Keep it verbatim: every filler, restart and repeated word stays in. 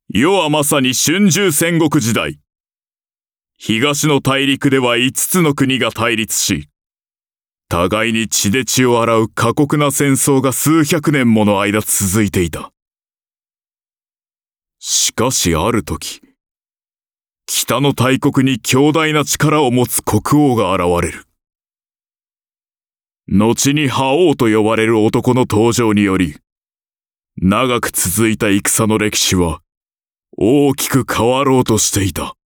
世はまさに春秋戦国時代。東の大陸では五つの国が対立し、互いに血で血を洗う過酷な戦争が数百年もの間続いていた。しかしある時、北の大国に強大な力を持つ国王が現れる。後に覇王と呼ばれる男の登場により、長く続いた戦の歴史は大きく変わろうとしていた。